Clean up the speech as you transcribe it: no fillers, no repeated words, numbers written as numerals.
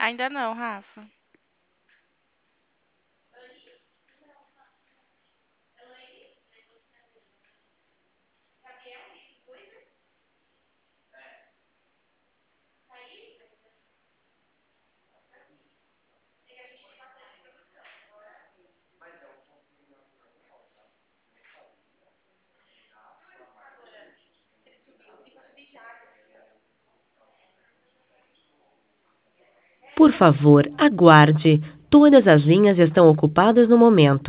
Ainda não, Rafa. Por favor, aguarde. Todas as linhas estão ocupadas no momento.